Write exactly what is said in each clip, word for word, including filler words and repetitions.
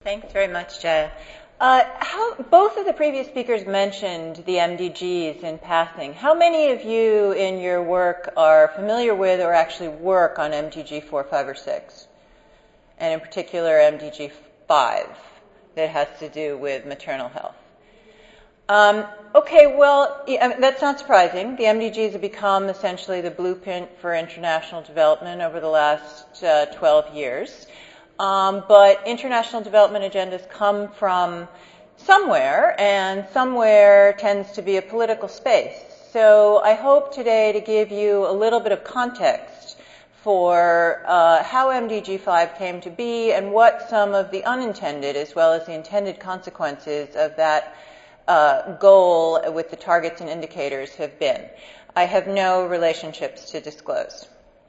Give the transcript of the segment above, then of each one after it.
Thanks very much, Jaya. Uh, how, both of the previous speakers mentioned the M D Gs in passing. How many of you in your work are familiar with or actually work on M D G four, five, or six? And in particular, M D G five, that has to do with maternal health. Um, okay, well, that's not surprising. The M D Gs have become essentially the blueprint for international development over the last uh, twelve years. Um, but international development agendas come from somewhere, and somewhere tends to be a political space. So I hope today to give you a little bit of context for uh, how M D G five came to be and what some of the unintended as well as the intended consequences of that uh, goal with the targets and indicators have been. I have no relationships to disclose.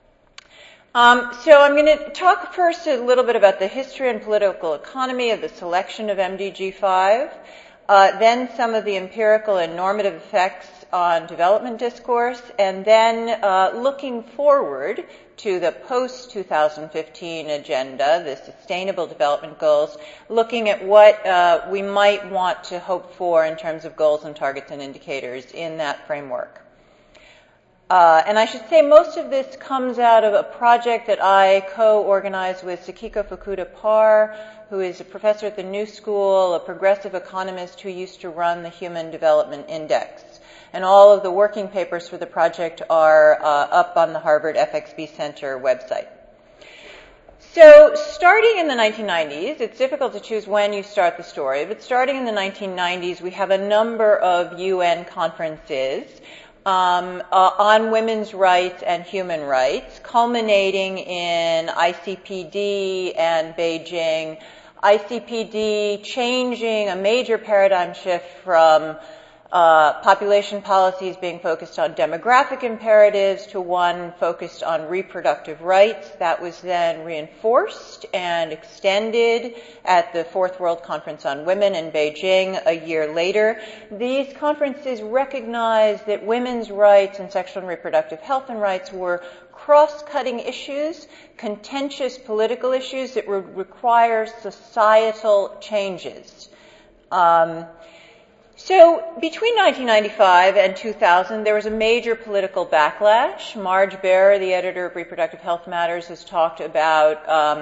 Um, so I'm going to talk first a little bit about the history and political economy of the selection of M D G five, uh, then some of the empirical and normative effects on development discourse, and then uh, looking forward to the post twenty fifteen agenda, the Sustainable Development Goals, looking at what uh, we might want to hope for in terms of goals and targets and indicators in that framework. Uh, and I should say most of this comes out of a project that I co-organized with Sakiko Fukuda-Parr, who is a professor at the New School, a progressive economist who used to run the Human Development Index. And all of the working papers for the project are uh, up on the Harvard F X B Center website. So starting in the nineteen nineties, it's difficult to choose when you start the story, but starting in the nineteen nineties, we have a number of U N conferences Um, uh, on women's rights and human rights, culminating in I C P D and Beijing. I C P D changing a major paradigm shift from uh, population policies being focused on demographic imperatives to one focused on reproductive rights. That was then reinforced and extended at the Fourth World Conference on Women in Beijing a year later. These conferences recognized that women's rights and sexual and reproductive health and rights were cross-cutting issues, contentious political issues that would require societal changes. Um, So between nineteen ninety-five and two thousand, there was a major political backlash. Marge Berer, the editor of Reproductive Health Matters, has talked about um,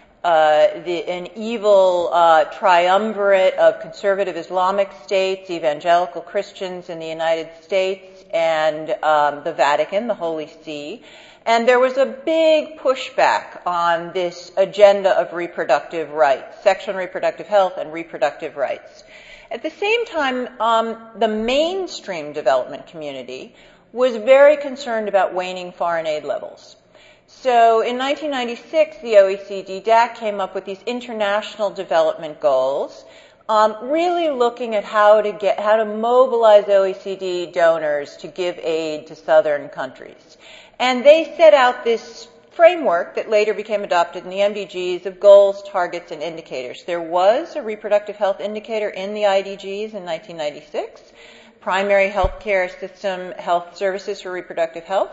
uh, the, an evil uh, triumvirate of conservative Islamic states, evangelical Christians in the United States, and um, the Vatican, the Holy See. And there was a big pushback on this agenda of reproductive rights, sexual and reproductive health and reproductive rights. At the same time, um, the mainstream development community was very concerned about waning foreign aid levels. So in nineteen ninety-six, the O E C D D A C came up with these international development goals, um, really looking at how to get, how to mobilize O E C D donors to give aid to southern countries. And they set out this framework that later became adopted in the M D Gs of goals, targets, and indicators. There was a reproductive health indicator in the I D Gs in nineteen ninety-six, primary health care system health services for reproductive health.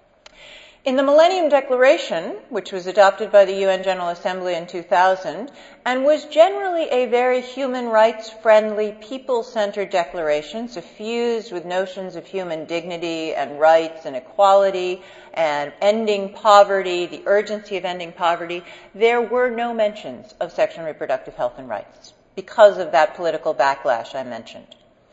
In the Millennium Declaration, which was adopted by the U N General Assembly in two thousand, and was generally a very human rights-friendly, people-centered declaration, suffused with notions of human dignity and rights and equality and ending poverty, the urgency of ending poverty, there were no mentions of sexual and reproductive health and rights because of that political backlash I mentioned.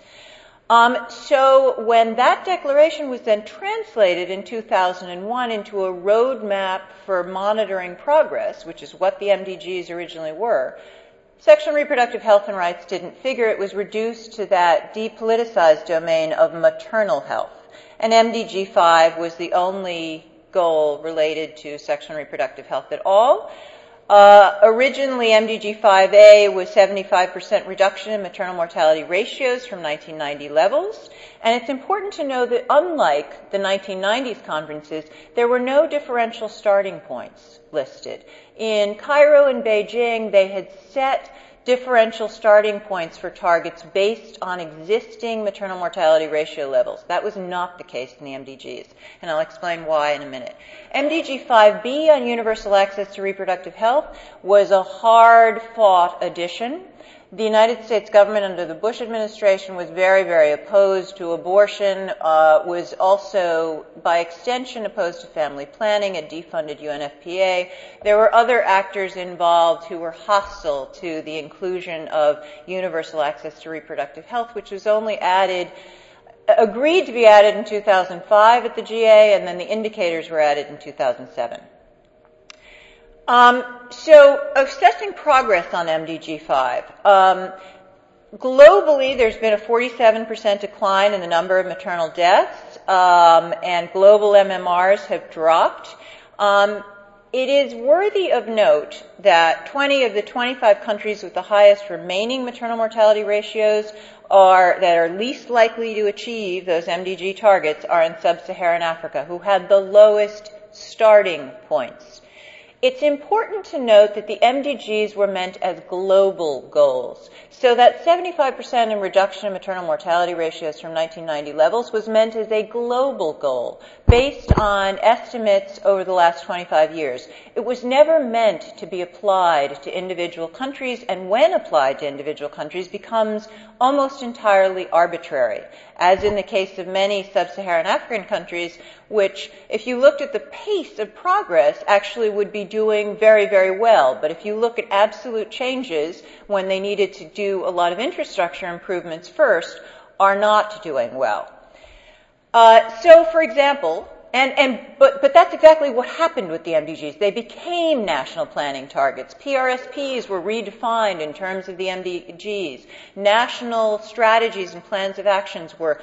Um, so when that declaration was then translated in two thousand one into a roadmap for monitoring progress, which is what the M D Gs originally were, sexual and reproductive health and rights didn't figure. It was reduced to that depoliticized domain of maternal health. And M D G five was the only goal related to sexual and reproductive health at all. Uh, originally, M D G five A was seventy-five percent reduction in maternal mortality ratios from nineteen ninety levels. And it's important to know that unlike the nineteen nineties conferences, there were no differential starting points listed. In Cairo and Beijing, they had set differential starting points for targets based on existing maternal mortality ratio levels. That was not the case in the M D Gs, and I'll explain why in a minute. M D G five B on universal access to reproductive health was a hard-fought addition. The United States government under the Bush administration was very, very opposed to abortion, uh, was also, by extension, opposed to family planning, a defunded U N F P A. There were other actors involved who were hostile to the inclusion of universal access to reproductive health, which was only added, agreed to be added in two thousand five at the G A, and then the indicators were added in two thousand seven. Um, so, assessing progress on M D G five. Um, globally, there's been a forty-seven percent decline in the number of maternal deaths, um, and global M M Rs have dropped. Um, it is worthy of note that twenty of the twenty-five countries with the highest remaining maternal mortality ratios are, that are least likely to achieve those M D G targets are in sub-Saharan Africa, who had the lowest starting points. It's important to note that the M D Gs were meant as global goals. So that seventy-five percent in reduction in maternal mortality ratios from nineteen ninety levels was meant as a global goal based on estimates over the last twenty-five years. It was never meant to be applied to individual countries, and when applied to individual countries becomes almost entirely arbitrary, as in the case of many sub-Saharan African countries, which, if you looked at the pace of progress, actually would be doing very, very well. But if you look at absolute changes when they needed to do a lot of infrastructure improvements first, are not doing well. Uh, so, for example, and, and but, but that's exactly what happened with the M D Gs. They became national planning targets. P R S Ps were redefined in terms of the M D Gs. National strategies and plans of actions were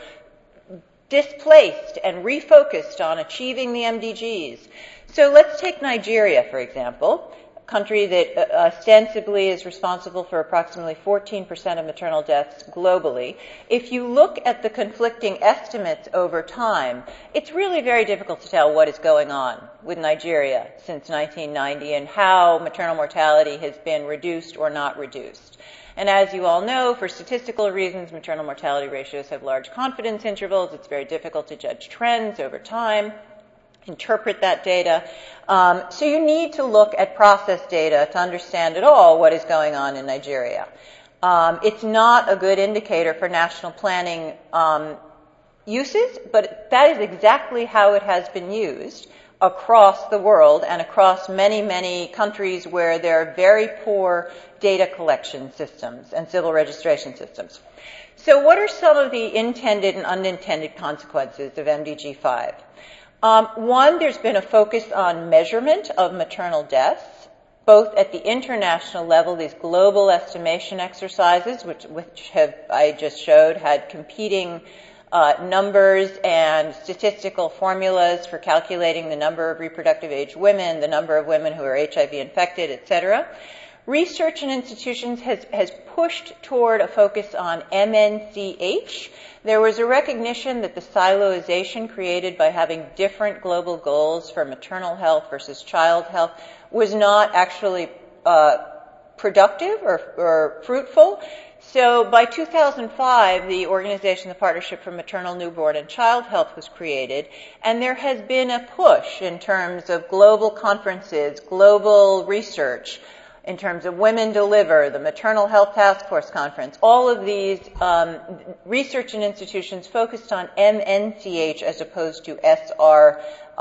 displaced and refocused on achieving the M D Gs. So let's take Nigeria, for example, a country that uh, ostensibly is responsible for approximately fourteen percent of maternal deaths globally. If you look at the conflicting estimates over time, it's really very difficult to tell what is going on with Nigeria since nineteen ninety and how maternal mortality has been reduced or not reduced. And as you all know, for statistical reasons, maternal mortality ratios have large confidence intervals. It's very difficult to judge trends over time, interpret that data. Um, so you need to look at process data to understand at all what is going on in Nigeria. Um, it's not a good indicator for national planning um, uses, but that is exactly how it has been used across the world and across many, many countries where there are very poor data collection systems and civil registration systems. So what are some of the intended and unintended consequences of M D G five? Um, one, there's been a focus on measurement of maternal deaths, both at the international level, these global estimation exercises, which, which have, I just showed, had competing Uh, numbers and statistical formulas for calculating the number of reproductive age women, the number of women who are H I V infected, et cetera. Research in institutions has, has pushed toward a focus on M N C H. There was a recognition that the siloization created by having different global goals for maternal health versus child health was not actually uh, productive or, or fruitful. So by two thousand five, the organization, the Partnership for Maternal, Newborn, and Child Health was created, and there has been a push in terms of global conferences, global research, in terms of Women Deliver, the Maternal Health Task Force Conference. All of these um, research and institutions focused on M N C H as opposed to S R, uh,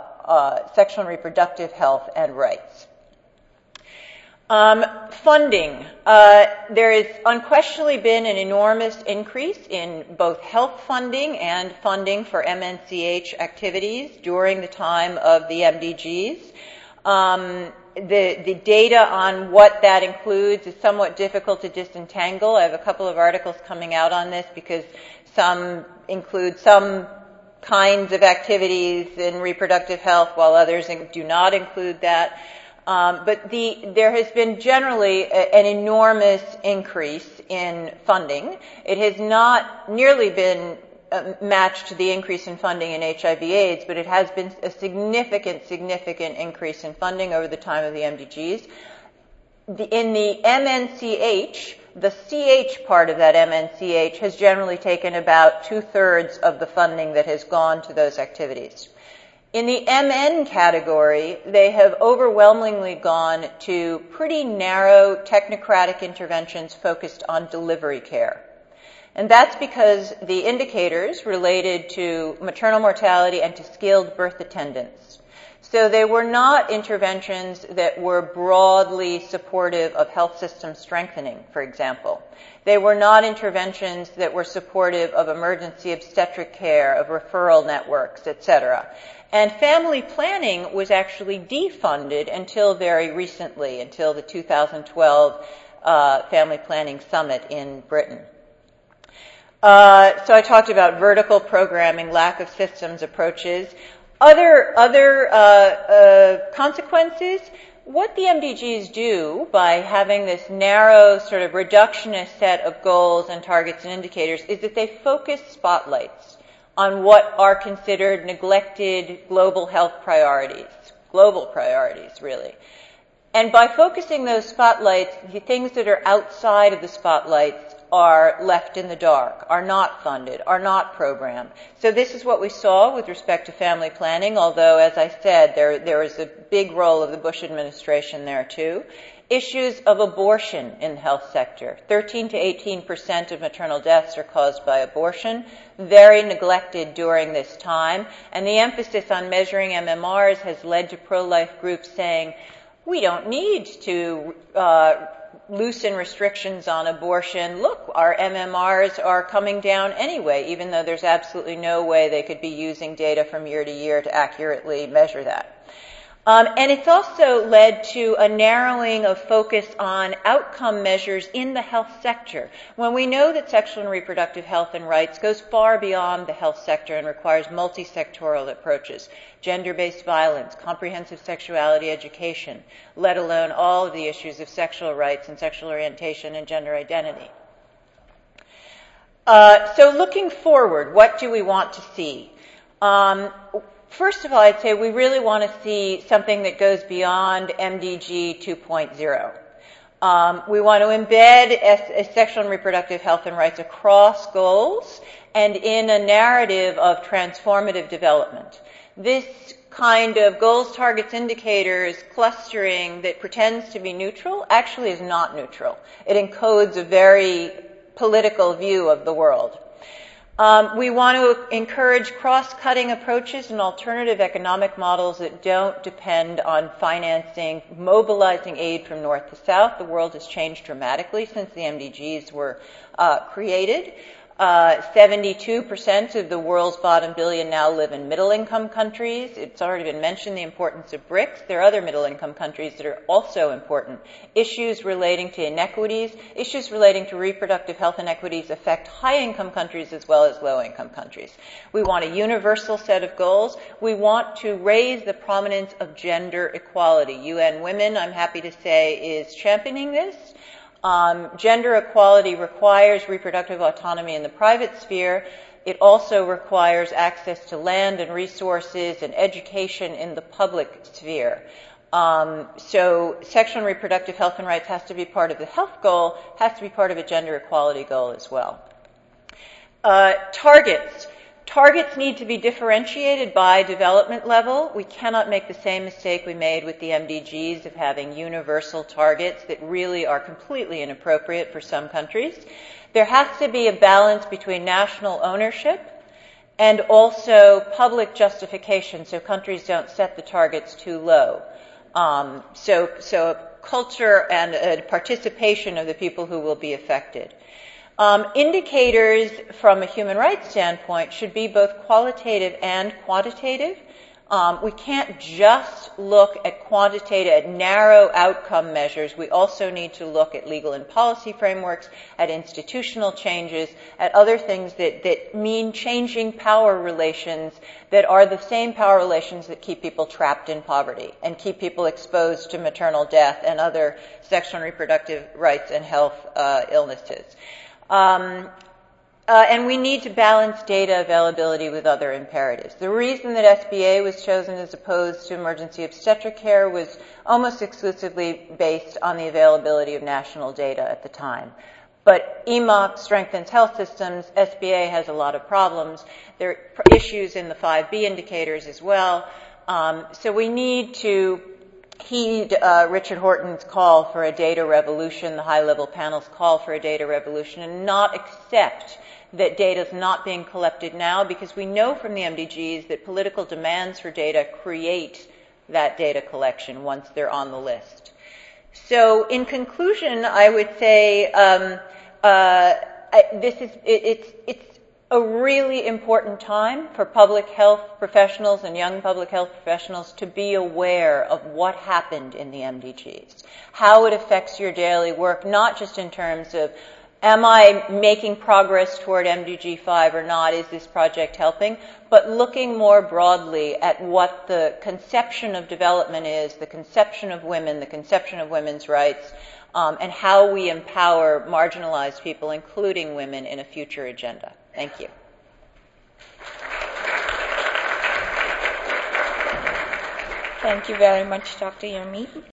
uh, sexual and reproductive health and rights. Um, funding. Uh, there has unquestionably been an enormous increase in both health funding and funding for M N C H activities during the time of the M D Gs. Um, the, the data on what that includes is somewhat difficult to disentangle. I have a couple of articles coming out on this because some include some kinds of activities in reproductive health while others do not include that. Um, but the, there has been generally a, an enormous increase in funding. It has not nearly been uh, matched the increase in funding in H I V AIDS, but it has been a significant, significant increase in funding over the time of the M D Gs. The, in the M N C H, the C H part of that M N C H has generally taken about two-thirds of the funding that has gone to those activities. In the M N category, they have overwhelmingly gone to pretty narrow technocratic interventions focused on delivery care. And that's because the indicators related to maternal mortality and to skilled birth attendants. So they were not interventions that were broadly supportive of health system strengthening, for example. They were not interventions that were supportive of emergency obstetric care, of referral networks, et cetera. And family planning was actually defunded until very recently, until the two thousand twelve uh, Family Planning Summit in Britain. Uh, so I talked about vertical programming, lack of systems approaches. Other, other uh, uh, consequences, what the M D Gs do by having this narrow sort of reductionist set of goals and targets and indicators is that they focus spotlights on what are considered neglected global health priorities, global priorities, really. And by focusing those spotlights, the things that are outside of the spotlights are left in the dark, are not funded, are not programmed. So this is what we saw with respect to family planning, although, as I said, there, there was a big role of the Bush administration there, too. Issues of abortion in the health sector. thirteen to eighteen percent of maternal deaths are caused by abortion, very neglected during this time. And the emphasis on measuring M M Rs has led to pro-life groups saying, we don't need to uh, loosen restrictions on abortion. Look, our M M Rs are coming down anyway, even though there's absolutely no way they could be using data from year to year to accurately measure that. Um, and it's also led to a narrowing of focus on outcome measures in the health sector. When we know that sexual and reproductive health and rights goes far beyond the health sector and requires multi-sectoral approaches, gender-based violence, comprehensive sexuality education, let alone all of the issues of sexual rights and sexual orientation and gender identity. Uh, so looking forward, what do we want to see? Um, First of all, I'd say we really want to see something that goes beyond M D G two point oh. Um, we want to embed a, a sexual and reproductive health and rights across goals and in a narrative of transformative development. This kind of goals, targets, indicators, clustering that pretends to be neutral actually is not neutral. It encodes a very political view of the world. Um, we want to encourage cross-cutting approaches and alternative economic models that don't depend on financing, mobilizing aid from north to south. The world has changed dramatically since the M D Gs were uh, created. Uh, seventy-two percent of the world's bottom billion now live in middle-income countries. It's already been mentioned the importance of BRICS. There are other middle-income countries that are also important. Issues relating to inequities, issues relating to reproductive health inequities affect high-income countries as well as low-income countries. We want a universal set of goals. We want to raise the prominence of gender equality. U N Women, I'm happy to say, is championing this. Um, gender equality requires reproductive autonomy in the private sphere. It also requires access to land and resources and education in the public sphere. Um, so sexual and reproductive health and rights has to be part of the health goal, has to be part of a gender equality goal as well. Uh, targets. Targets need to be differentiated by development level. We cannot make the same mistake we made with the M D Gs of having universal targets that really are completely inappropriate for some countries. There has to be a balance between national ownership and also public justification, so countries don't set the targets too low. Um, so, so a culture and a participation of the people who will be affected. Um, indicators from a human rights standpoint should be both qualitative and quantitative. Um, we can't just look at quantitative, at narrow outcome measures. We also need to look at legal and policy frameworks, at institutional changes, at other things that, that mean changing power relations that are the same power relations that keep people trapped in poverty and keep people exposed to maternal death and other sexual and reproductive rights and health uh, illnesses. Um, Uh, and we need to balance data availability with other imperatives. The reason that S B A was chosen as opposed to emergency obstetric care was almost exclusively based on the availability of national data at the time. But E M O C strengthens health systems. S B A has a lot of problems. There are issues in the five B indicators as well. Um, so we need to heed uh, Richard Horton's call for a data revolution, the high-level panel's call for a data revolution, and not accept that data is not being collected now, because we know from the M D Gs that political demands for data create that data collection once they're on the list. So in conclusion, I would say um, uh, I, this is it, it's it's a really important time for public health professionals and young public health professionals to be aware of what happened in the M D Gs, how it affects your daily work, not just in terms of am I making progress toward M D G five or not, is this project helping, but looking more broadly at what the conception of development is, the conception of women, the conception of women's rights, um, and how we empower marginalized people, including women, in a future agenda. Thank you. Thank you very much, Doctor Yamit.